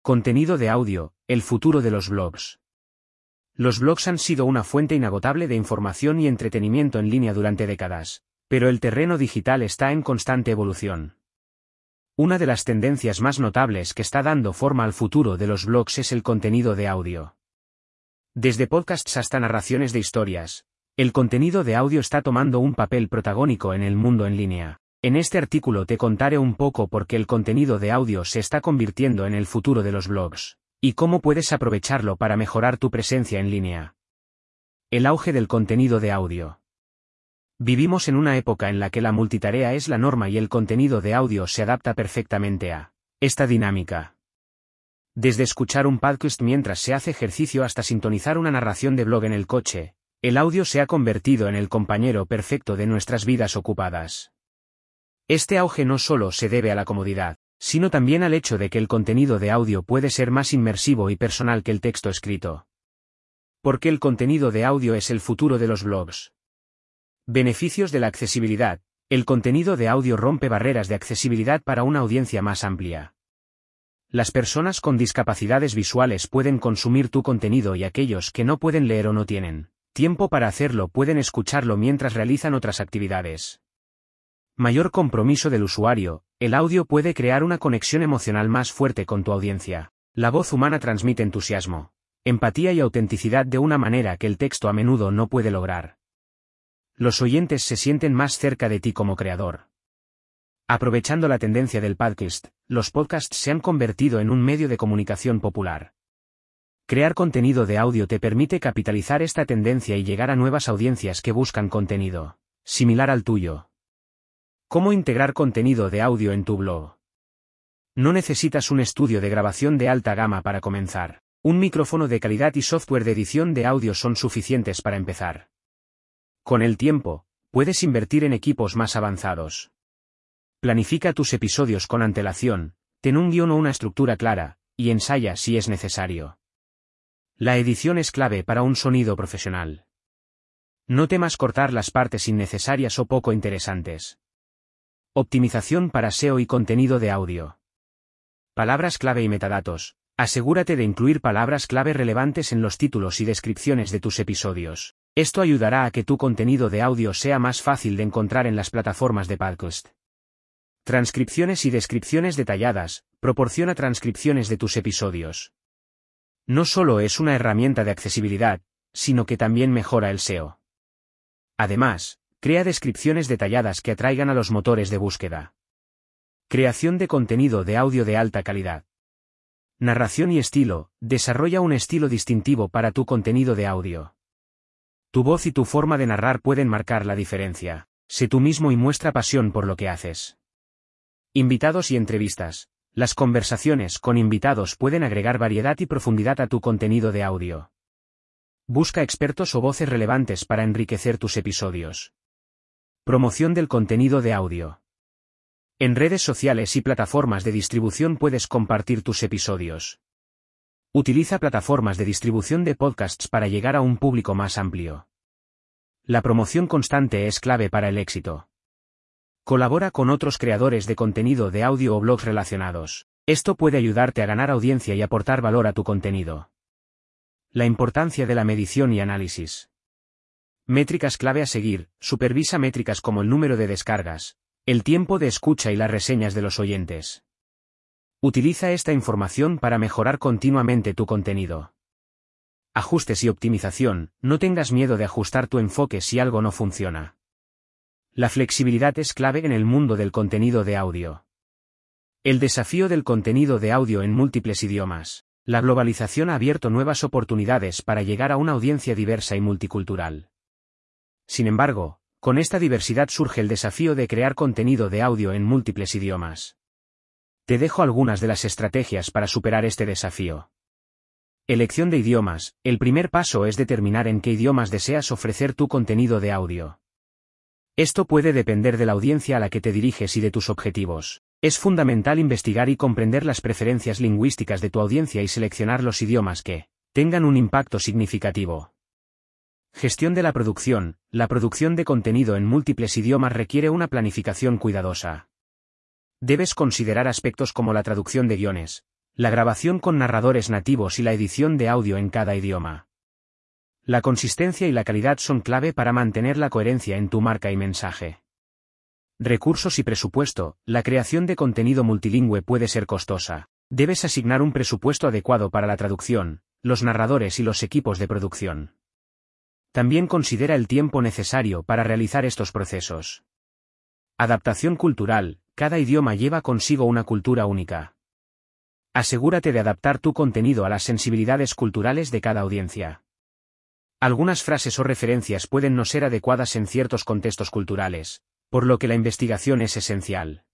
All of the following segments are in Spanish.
Contenido de audio, el futuro de los blogs. Los blogs han sido una fuente inagotable de información y entretenimiento en línea durante décadas, pero el terreno digital está en constante evolución. Una de las tendencias más notables que está dando forma al futuro de los blogs es el contenido de audio. Desde podcasts hasta narraciones de historias, el contenido de audio está tomando un papel protagónico en el mundo en línea. En este artículo te contaré un poco por qué el contenido de audio se está convirtiendo en el futuro de los blogs, y cómo puedes aprovecharlo para mejorar tu presencia en línea. El auge del contenido de audio. Vivimos en una época en la que la multitarea es la norma y el contenido de audio se adapta perfectamente a esta dinámica. Desde escuchar un podcast mientras se hace ejercicio hasta sintonizar una narración de blog en el coche, el audio se ha convertido en el compañero perfecto de nuestras vidas ocupadas. Este auge no solo se debe a la comodidad, sino también al hecho de que el contenido de audio puede ser más inmersivo y personal que el texto escrito. ¿Por qué el contenido de audio es el futuro de los blogs? Beneficios de la accesibilidad. El contenido de audio rompe barreras de accesibilidad para una audiencia más amplia. Las personas con discapacidades visuales pueden consumir tu contenido y aquellos que no pueden leer o no tienen tiempo para hacerlo pueden escucharlo mientras realizan otras actividades. Mayor compromiso del usuario. El audio puede crear una conexión emocional más fuerte con tu audiencia. La voz humana transmite entusiasmo, empatía y autenticidad de una manera que el texto a menudo no puede lograr. Los oyentes se sienten más cerca de ti como creador. Aprovechando la tendencia del podcast, los podcasts se han convertido en un medio de comunicación popular. Crear contenido de audio te permite capitalizar esta tendencia y llegar a nuevas audiencias que buscan contenido similar al tuyo. ¿Cómo integrar contenido de audio en tu blog? No necesitas un estudio de grabación de alta gama para comenzar. Un micrófono de calidad y software de edición de audio son suficientes para empezar. Con el tiempo, puedes invertir en equipos más avanzados. Planifica tus episodios con antelación, ten un guión o una estructura clara, y ensaya si es necesario. La edición es clave para un sonido profesional. No temas cortar las partes innecesarias o poco interesantes. Optimización para SEO y contenido de audio. Palabras clave y metadatos. Asegúrate de incluir palabras clave relevantes en los títulos y descripciones de tus episodios. Esto ayudará a que tu contenido de audio sea más fácil de encontrar en las plataformas de podcast. Transcripciones y descripciones detalladas. Proporciona transcripciones de tus episodios. No solo es una herramienta de accesibilidad, sino que también mejora el SEO. Además, crea descripciones detalladas que atraigan a los motores de búsqueda. Creación de contenido de audio de alta calidad. Narración y estilo. Desarrolla un estilo distintivo para tu contenido de audio. Tu voz y tu forma de narrar pueden marcar la diferencia. Sé tú mismo y muestra pasión por lo que haces. Invitados y entrevistas. Las conversaciones con invitados pueden agregar variedad y profundidad a tu contenido de audio. Busca expertos o voces relevantes para enriquecer tus episodios. Promoción del contenido de audio. En redes sociales y plataformas de distribución puedes compartir tus episodios. Utiliza plataformas de distribución de podcasts para llegar a un público más amplio. La promoción constante es clave para el éxito. Colabora con otros creadores de contenido de audio o blogs relacionados. Esto puede ayudarte a ganar audiencia y aportar valor a tu contenido. La importancia de la medición y análisis. Métricas clave a seguir. Supervisa métricas como el número de descargas, el tiempo de escucha y las reseñas de los oyentes. Utiliza esta información para mejorar continuamente tu contenido. Ajustes y optimización. No tengas miedo de ajustar tu enfoque si algo no funciona. La flexibilidad es clave en el mundo del contenido de audio. El desafío del contenido de audio en múltiples idiomas. La globalización ha abierto nuevas oportunidades para llegar a una audiencia diversa y multicultural. Sin embargo, con esta diversidad surge el desafío de crear contenido de audio en múltiples idiomas. Te dejo algunas de las estrategias para superar este desafío. Elección de idiomas. El primer paso es determinar en qué idiomas deseas ofrecer tu contenido de audio. Esto puede depender de la audiencia a la que te diriges y de tus objetivos. Es fundamental investigar y comprender las preferencias lingüísticas de tu audiencia y seleccionar los idiomas que tengan un impacto significativo. Gestión de la producción. La producción de contenido en múltiples idiomas requiere una planificación cuidadosa. Debes considerar aspectos como la traducción de guiones, la grabación con narradores nativos y la edición de audio en cada idioma. La consistencia y la calidad son clave para mantener la coherencia en tu marca y mensaje. Recursos y presupuesto. La creación de contenido multilingüe puede ser costosa. Debes asignar un presupuesto adecuado para la traducción, los narradores y los equipos de producción. También considera el tiempo necesario para realizar estos procesos. Adaptación cultural. Cada idioma lleva consigo una cultura única. Asegúrate de adaptar tu contenido a las sensibilidades culturales de cada audiencia. Algunas frases o referencias pueden no ser adecuadas en ciertos contextos culturales, por lo que la investigación es esencial.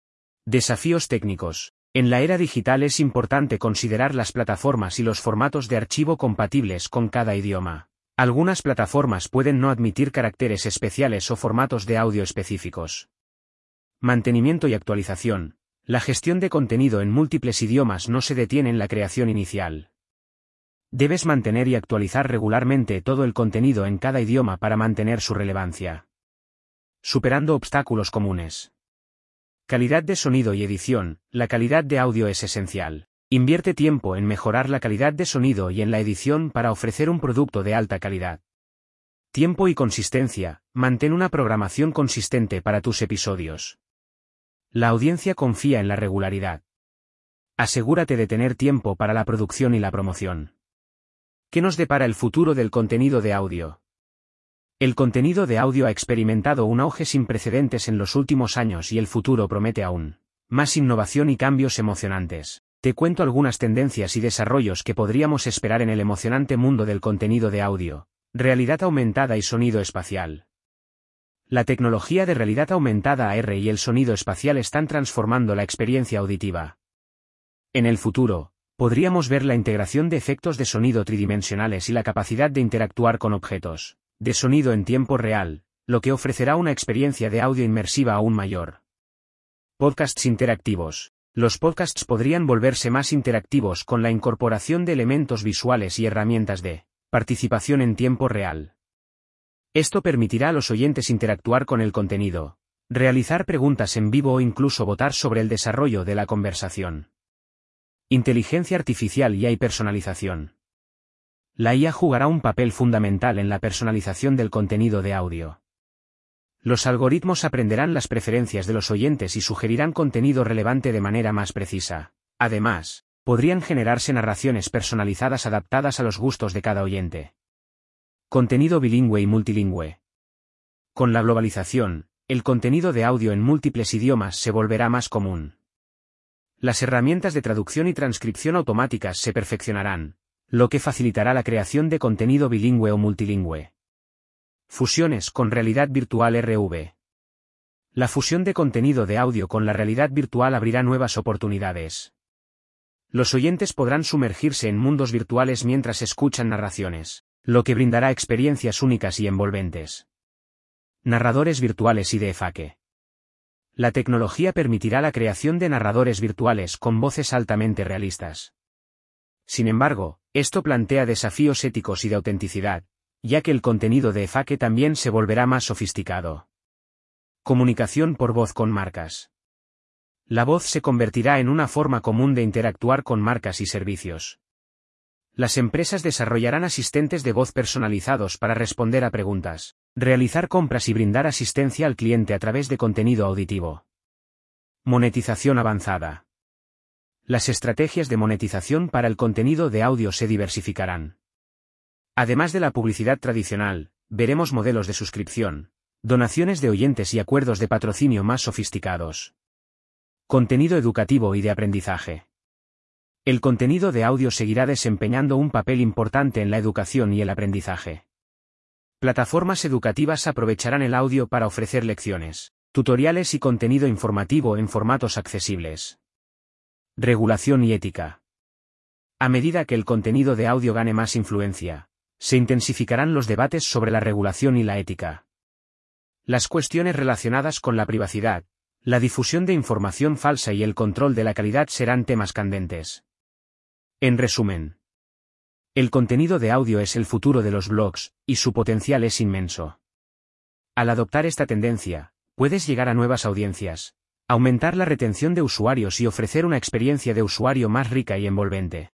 Desafíos técnicos. En la era digital es importante considerar las plataformas y los formatos de archivo compatibles con cada idioma. Algunas plataformas pueden no admitir caracteres especiales o formatos de audio específicos. Mantenimiento y actualización. La gestión de contenido en múltiples idiomas no se detiene en la creación inicial. Debes mantener y actualizar regularmente todo el contenido en cada idioma para mantener su relevancia. Superando obstáculos comunes. Calidad de sonido y edición. La calidad de audio es esencial. Invierte tiempo en mejorar la calidad de sonido y en la edición para ofrecer un producto de alta calidad. Tiempo y consistencia. Mantén una programación consistente para tus episodios. La audiencia confía en la regularidad. Asegúrate de tener tiempo para la producción y la promoción. ¿Qué nos depara el futuro del contenido de audio? El contenido de audio ha experimentado un auge sin precedentes en los últimos años y el futuro promete aún más innovación y cambios emocionantes. Te cuento algunas tendencias y desarrollos que podríamos esperar en el emocionante mundo del contenido de audio, realidad aumentada y sonido espacial. La tecnología de realidad aumentada AR y el sonido espacial están transformando la experiencia auditiva. En el futuro, podríamos ver la integración de efectos de sonido tridimensionales y la capacidad de interactuar con objetos de sonido en tiempo real, lo que ofrecerá una experiencia de audio inmersiva aún mayor. Podcasts interactivos. Los podcasts podrían volverse más interactivos con la incorporación de elementos visuales y herramientas de participación en tiempo real. Esto permitirá a los oyentes interactuar con el contenido, realizar preguntas en vivo o incluso votar sobre el desarrollo de la conversación. Inteligencia artificial y AI personalización. La IA jugará un papel fundamental en la personalización del contenido de audio. Los algoritmos aprenderán las preferencias de los oyentes y sugerirán contenido relevante de manera más precisa. Además, podrían generarse narraciones personalizadas adaptadas a los gustos de cada oyente. Contenido bilingüe y multilingüe. Con la globalización, el contenido de audio en múltiples idiomas se volverá más común. Las herramientas de traducción y transcripción automáticas se perfeccionarán, lo que facilitará la creación de contenido bilingüe o multilingüe. Fusiones con realidad virtual RV. La fusión de contenido de audio con la realidad virtual abrirá nuevas oportunidades. Los oyentes podrán sumergirse en mundos virtuales mientras escuchan narraciones, lo que brindará experiencias únicas y envolventes. Narradores virtuales y deepfake. La tecnología permitirá la creación de narradores virtuales con voces altamente realistas. Sin embargo, esto plantea desafíos éticos y de autenticidad, ya que el contenido de deepfake también se volverá más sofisticado. Comunicación por voz con marcas. La voz se convertirá en una forma común de interactuar con marcas y servicios. Las empresas desarrollarán asistentes de voz personalizados para responder a preguntas, realizar compras y brindar asistencia al cliente a través de contenido auditivo. Monetización avanzada. Las estrategias de monetización para el contenido de audio se diversificarán. Además de la publicidad tradicional, veremos modelos de suscripción, donaciones de oyentes y acuerdos de patrocinio más sofisticados. Contenido educativo y de aprendizaje. El contenido de audio seguirá desempeñando un papel importante en la educación y el aprendizaje. Plataformas educativas aprovecharán el audio para ofrecer lecciones, tutoriales y contenido informativo en formatos accesibles. Regulación y ética. A medida que el contenido de audio gane más influencia, se intensificarán los debates sobre la regulación y la ética. Las cuestiones relacionadas con la privacidad, la difusión de información falsa y el control de la calidad serán temas candentes. En resumen, el contenido de audio es el futuro de los blogs, y su potencial es inmenso. Al adoptar esta tendencia, puedes llegar a nuevas audiencias, aumentar la retención de usuarios y ofrecer una experiencia de usuario más rica y envolvente.